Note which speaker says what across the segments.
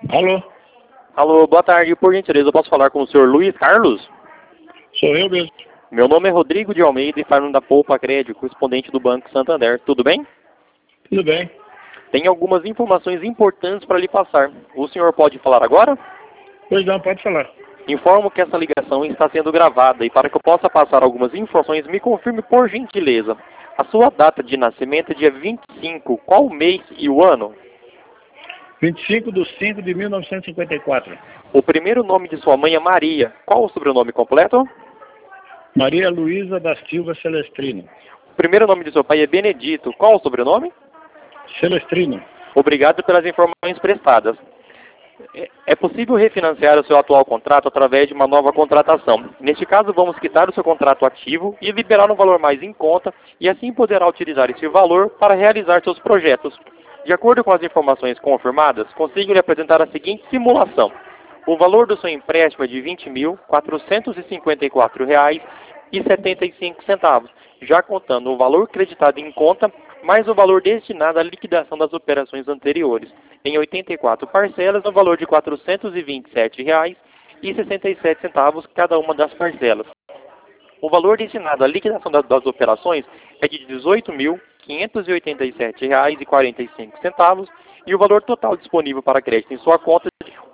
Speaker 1: Alô?
Speaker 2: Alô, boa tarde. Por gentileza, eu posso falar com o senhor Luiz Carlos?
Speaker 1: Sou eu mesmo.
Speaker 2: Meu nome é Rodrigo de Almeida e falo da Poupa Crédito, correspondente do Banco Santander. Tudo bem?
Speaker 1: Tudo bem?
Speaker 2: Tenho algumas informações importantes para lhe passar. O senhor pode falar agora?
Speaker 1: Pois não, pode falar.
Speaker 2: Informo que essa ligação está sendo gravada e para que eu possa passar algumas informações, me confirme por gentileza. A sua data de nascimento é dia 25, qual o mês e o ano?
Speaker 1: 25/5/1954.
Speaker 2: O primeiro nome de sua mãe é Maria. Qual o sobrenome completo?
Speaker 1: Maria Luísa da Silva Celestrino.
Speaker 2: O primeiro nome de seu pai é Benedito. Qual o sobrenome?
Speaker 1: Celestrino.
Speaker 2: Obrigado pelas informações prestadas. É possível refinanciar o seu atual contrato através de uma nova contratação. Neste caso, vamos quitar o seu contrato ativo e liberar um valor mais em conta e assim poderá utilizar esse valor para realizar seus projetos. De acordo com as informações confirmadas, consigo lhe apresentar a seguinte simulação. O valor do seu empréstimo é de R$ 20.454,75, já contando o valor creditado em conta mais o valor destinado à liquidação das operações anteriores, em 84 parcelas, no valor de R$ 427,67 cada uma das parcelas. O valor destinado à liquidação das operações é de R$ 18.587,45 e o valor total disponível para crédito em sua conta é de R$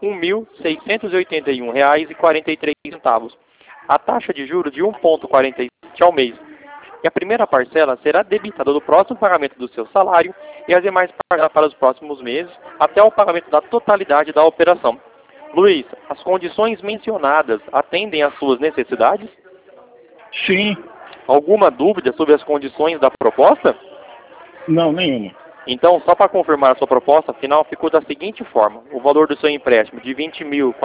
Speaker 2: 1.681,43. A taxa de juros de 1,47 ao mês. E a primeira parcela será debitada do próximo pagamento do seu salário e as demais para os próximos meses, até o pagamento da totalidade da operação. Luiz, as condições mencionadas atendem às suas necessidades?
Speaker 1: Sim.
Speaker 2: Alguma dúvida sobre as condições da proposta?
Speaker 1: Não, nenhuma.
Speaker 2: Então, só para confirmar a sua proposta, afinal, ficou da seguinte forma. O valor do seu empréstimo de R$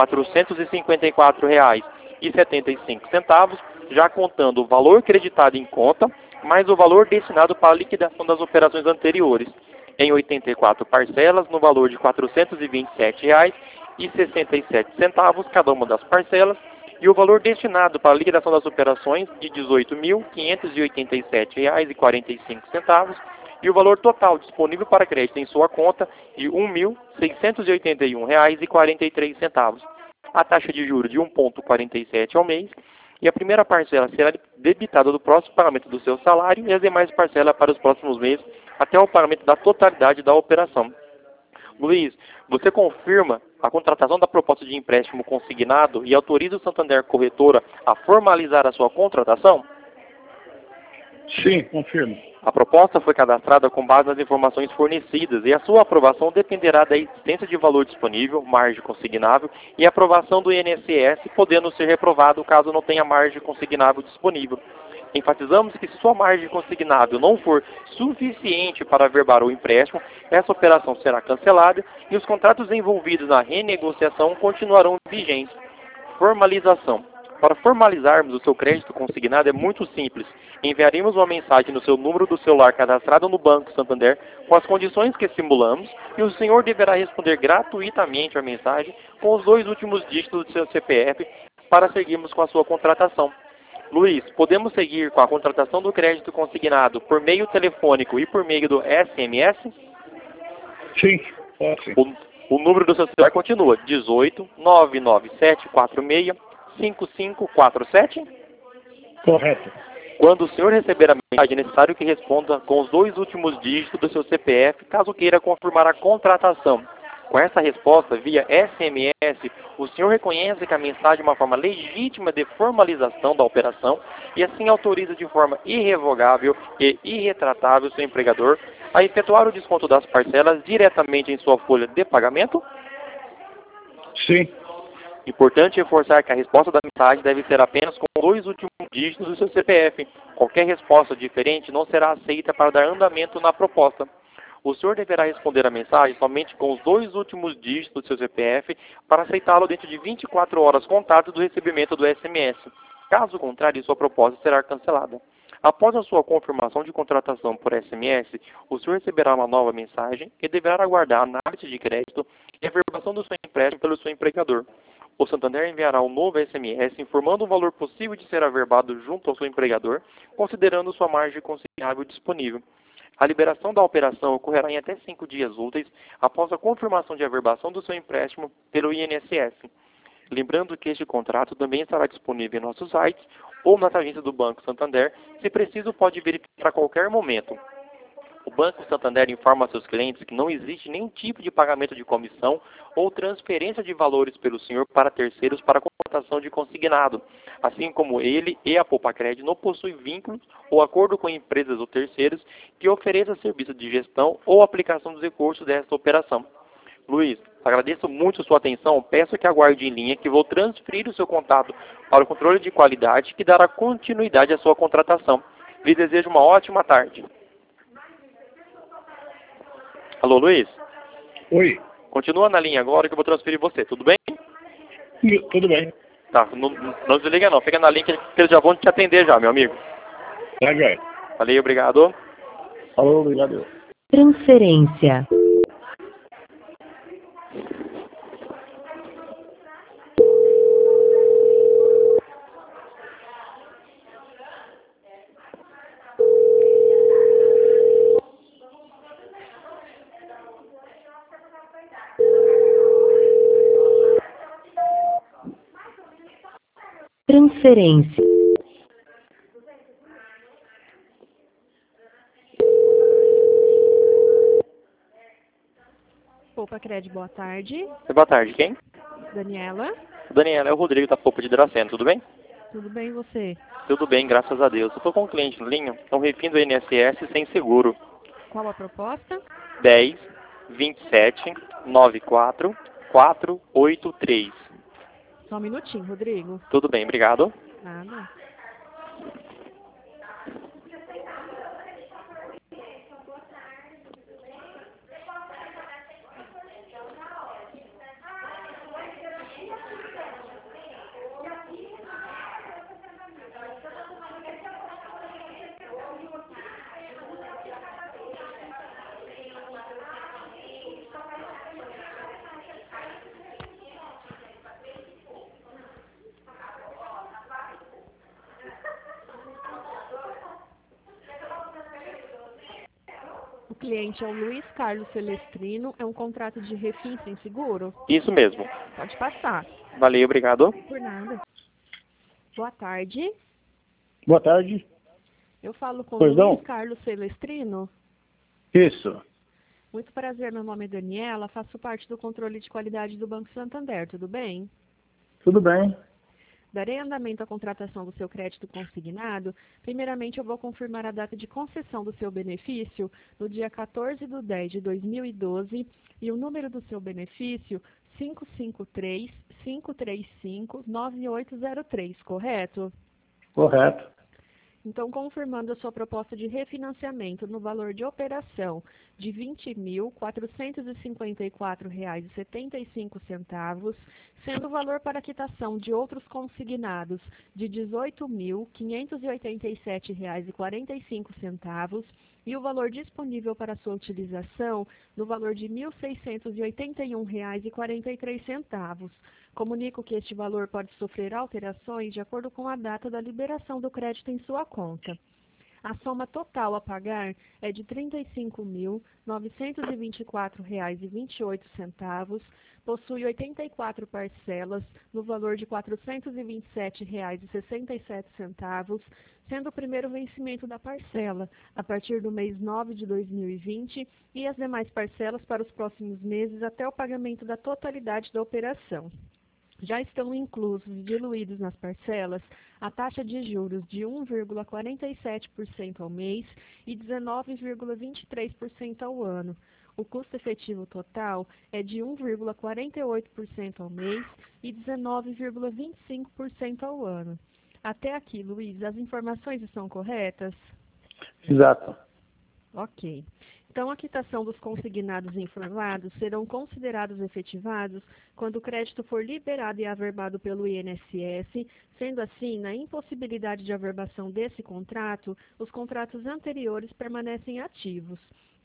Speaker 2: 20.454,75, já contando o valor creditado em conta, mais o valor destinado para a liquidação das operações anteriores, em 84 parcelas, no valor de R$ 427,67 cada uma das parcelas, e o valor destinado para a liquidação das operações de R$ 18.587,45 e o valor total disponível para crédito em sua conta de R$ 1.681,43. A taxa de juros de 1,47 ao mês e a primeira parcela será debitada do próximo pagamento do seu salário e as demais parcelas para os próximos meses até o pagamento da totalidade da operação. Luiz, você confirma a contratação da proposta de empréstimo consignado e autoriza o Santander Corretora a formalizar a sua contratação?
Speaker 1: Sim, confirmo.
Speaker 2: A proposta foi cadastrada com base nas informações fornecidas e a sua aprovação dependerá da existência de valor disponível, margem consignável e aprovação do INSS, podendo ser reprovado caso não tenha margem consignável disponível. Enfatizamos que se sua margem consignável não for suficiente para averbar o empréstimo, essa operação será cancelada e os contratos envolvidos na renegociação continuarão vigentes. Formalização. Para formalizarmos o seu crédito consignado é muito simples. Enviaremos uma mensagem no seu número do celular cadastrado no Banco Santander com as condições que simulamos e o senhor deverá responder gratuitamente a mensagem com os 2 últimos dígitos do seu CPF para seguirmos com a sua contratação. Luiz, podemos seguir com a contratação do crédito consignado por meio telefônico e por meio do SMS?
Speaker 1: Sim, pode sim.
Speaker 2: O número do seu celular continua 18 99746 5547?
Speaker 1: Correto.
Speaker 2: Quando o senhor receber a mensagem, é necessário que responda com os 2 últimos dígitos do seu CPF, caso queira confirmar a contratação. Com essa resposta, via SMS, o senhor reconhece que a mensagem é uma forma legítima de formalização da operação e assim autoriza de forma irrevogável e irretratável seu empregador a efetuar o desconto das parcelas diretamente em sua folha de pagamento?
Speaker 1: Sim.
Speaker 2: Importante reforçar que a resposta da mensagem deve ser apenas com os 2 últimos dígitos do seu CPF. Qualquer resposta diferente não será aceita para dar andamento na proposta. O senhor deverá responder a mensagem somente com os 2 últimos dígitos do seu CPF para aceitá-lo dentro de 24 horas contadas do recebimento do SMS. Caso contrário, sua proposta será cancelada. Após a sua confirmação de contratação por SMS, o senhor receberá uma nova mensagem e deverá aguardar a análise de crédito e a averbação do seu empréstimo pelo seu empregador. O Santander enviará um novo SMS informando o valor possível de ser averbado junto ao seu empregador, considerando sua margem consignável disponível. A liberação da operação ocorrerá em até 5 dias úteis após a confirmação de averbação do seu empréstimo pelo INSS. Lembrando que este contrato também estará disponível em nosso site ou nas agências do Banco Santander. Se preciso, pode verificar a qualquer momento. O Banco Santander informa a seus clientes que não existe nenhum tipo de pagamento de comissão ou transferência de valores pelo senhor para terceiros para contratação de consignado, assim como ele e a Poupacred não possuem vínculos ou acordo com empresas ou terceiros que ofereçam serviço de gestão ou aplicação dos recursos desta operação. Luiz, agradeço muito a sua atenção. Peço que aguarde em linha que vou transferir o seu contato para o controle de qualidade que dará continuidade à sua contratação. Lhe desejo uma ótima tarde. Alô, Luiz?
Speaker 1: Oi.
Speaker 2: Continua na linha agora que eu vou transferir você, tudo bem?
Speaker 1: Tudo bem.
Speaker 2: Tá, não desliga não, fica na linha que eles já vão te atender já, meu amigo.
Speaker 1: Tá, joia.
Speaker 2: Valeu, obrigado.
Speaker 1: Falou, obrigado.
Speaker 3: Transferência. Transferência.
Speaker 4: Poupacred, boa tarde.
Speaker 2: Boa tarde, quem?
Speaker 4: Daniela,
Speaker 2: Daniela, é o Rodrigo da Poupa de Dracena, tudo bem?
Speaker 4: tudo bem e você?
Speaker 2: Tudo bem, graças a Deus. Eu estou com um cliente na linha, é um refim do INSS sem seguro.
Speaker 4: Qual a proposta?
Speaker 2: 10 27 94 483.
Speaker 4: Só um minutinho, Rodrigo.
Speaker 2: Tudo bem, obrigado.
Speaker 4: Nada. O cliente é o Luiz Carlos Celestrino, é um contrato de refim sem seguro?
Speaker 2: Isso mesmo.
Speaker 4: Pode passar.
Speaker 2: Valeu, obrigado.
Speaker 4: Por nada. Boa tarde.
Speaker 1: Boa tarde.
Speaker 4: Eu falo com
Speaker 1: Pois
Speaker 4: o
Speaker 1: não?
Speaker 4: Luiz Carlos Celestrino.
Speaker 1: Isso.
Speaker 4: Muito prazer, meu nome é Daniela, faço parte do controle de qualidade do Banco Santander, tudo bem?
Speaker 1: Tudo bem.
Speaker 4: Darei andamento à contratação do seu crédito consignado. Primeiramente, eu vou confirmar a data de concessão do seu benefício no dia 14/10/2012 e o número do seu benefício 553-535-9803, correto?
Speaker 1: Correto.
Speaker 4: Então, confirmando a sua proposta de refinanciamento no valor de operação de R$ 20.454,75, sendo o valor para quitação de outros consignados de R$ 18.587,45 e o valor disponível para sua utilização no valor de R$ 1.681,43. Comunico que este valor pode sofrer alterações de acordo com a data da liberação do crédito em sua conta. A soma total a pagar é de R$ 35.924,28, possui 84 parcelas no valor de R$ 427,67, sendo o primeiro vencimento da parcela a partir do mês 9 de 2020 e as demais parcelas para os próximos meses até o pagamento da totalidade da operação. Já estão inclusos e diluídos nas parcelas a taxa de juros de 1,47% ao mês e 19,23% ao ano. O custo efetivo total é de 1,48% ao mês e 19,25% ao ano. Até aqui, Luiz, as informações estão corretas?
Speaker 1: Exato.
Speaker 4: Ok. Então, a quitação dos consignados informados serão considerados efetivados quando o crédito for liberado e averbado pelo INSS. Sendo assim, na impossibilidade de averbação desse contrato, os contratos anteriores permanecem ativos.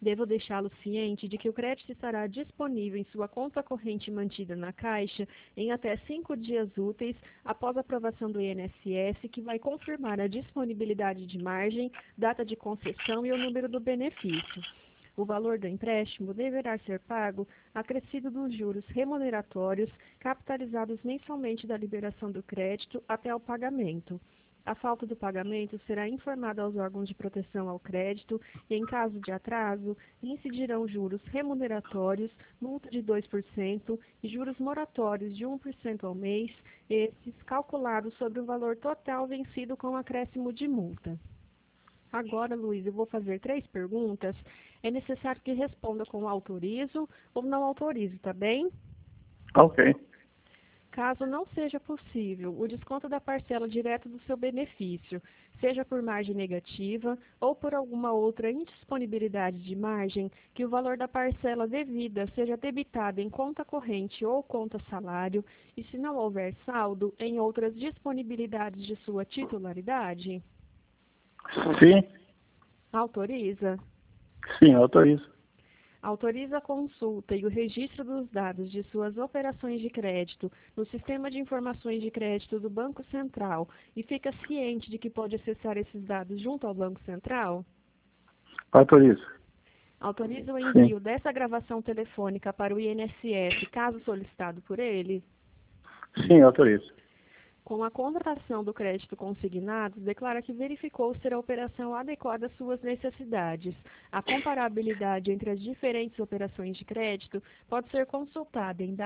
Speaker 4: Devo deixá-lo ciente de que o crédito estará disponível em sua conta corrente mantida na Caixa em até 5 dias úteis após a aprovação do INSS, que vai confirmar a disponibilidade de margem, data de concessão e o número do benefício. O valor do empréstimo deverá ser pago acrescido dos juros remuneratórios capitalizados mensalmente da liberação do crédito até o pagamento. A falta do pagamento será informada aos órgãos de proteção ao crédito e, em caso de atraso, incidirão juros remuneratórios, multa de 2% e juros moratórios de 1% ao mês, esses calculados sobre o valor total vencido com acréscimo de multa. Agora, Luiz, eu vou fazer 3 perguntas. É necessário que responda com autorizo ou não autorizo, tá bem?
Speaker 1: Ok.
Speaker 4: Caso não seja possível o desconto da parcela direto do seu benefício, seja por margem negativa ou por alguma outra indisponibilidade de margem, que o valor da parcela devida seja debitado em conta corrente ou conta salário, e se não houver saldo, em outras disponibilidades de sua titularidade?
Speaker 1: Sim,
Speaker 4: Autoriza?
Speaker 1: sim, autorizo.
Speaker 4: Autoriza a consulta e o registro dos dados de suas operações de crédito no Sistema de Informações de Crédito do Banco Central e fica ciente de que pode acessar esses dados junto ao Banco Central?
Speaker 1: Autorizo.
Speaker 4: Autoriza o envio dessa gravação telefônica para o INSS, caso solicitado por ele?
Speaker 1: Sim, autorizo.
Speaker 4: Com a contratação do crédito consignado, declara que verificou ser a operação adequada às suas necessidades. A comparabilidade entre as diferentes operações de crédito pode ser consultada em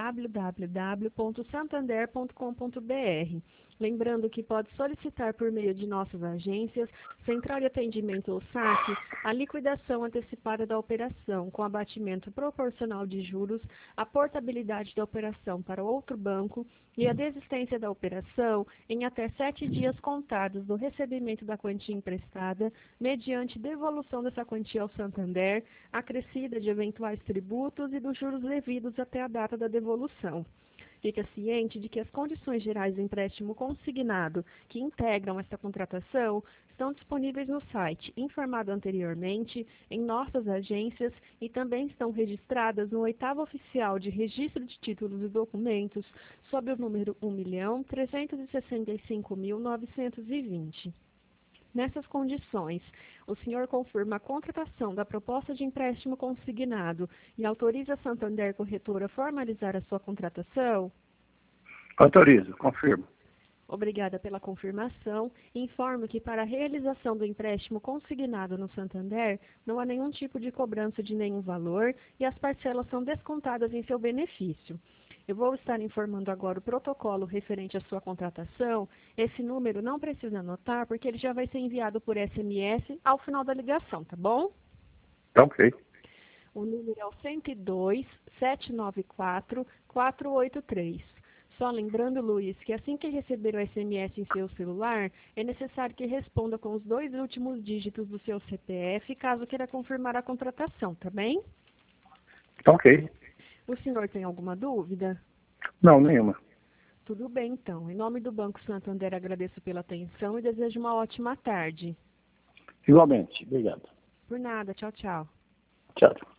Speaker 4: www.santander.com.br. Lembrando que pode solicitar por meio de nossas agências, Central de Atendimento ou SAC, a liquidação antecipada da operação, com abatimento proporcional de juros, a portabilidade da operação para outro banco e a desistência da operação em até 7 dias contados do recebimento da quantia emprestada, mediante devolução dessa quantia ao Santander, acrescida de eventuais tributos e dos juros devidos até a data da devolução. Fica ciente de que as condições gerais do empréstimo consignado que integram esta contratação estão disponíveis no site, informado anteriormente, em nossas agências e também estão registradas no 8º Oficial de Registro de Títulos e Documentos, sob o número 1.365.920. Nessas condições, o senhor confirma a contratação da proposta de empréstimo consignado e autoriza a Santander Corretora a formalizar a sua contratação?
Speaker 1: Autorizo, confirmo.
Speaker 4: Obrigada pela confirmação. Informo que para a realização do empréstimo consignado no Santander, não há nenhum tipo de cobrança de nenhum valor e as parcelas são descontadas em seu benefício. Eu vou estar informando agora o protocolo referente à sua contratação. Esse número não precisa anotar, porque ele já vai ser enviado por SMS ao final da ligação, tá bom?
Speaker 1: Ok.
Speaker 4: O número é o 102-794-483. Só lembrando, Luiz, que assim que receber o SMS em seu celular, é necessário que responda com os 2 últimos dígitos do seu CPF, caso queira confirmar a contratação, tá bem?
Speaker 1: Ok.
Speaker 4: O senhor tem alguma dúvida?
Speaker 1: Não, nenhuma.
Speaker 4: Tudo bem, então. Em nome do Banco Santander, agradeço pela atenção e desejo uma ótima tarde.
Speaker 1: Igualmente. Obrigado.
Speaker 4: Por nada. Tchau, tchau.
Speaker 1: Tchau.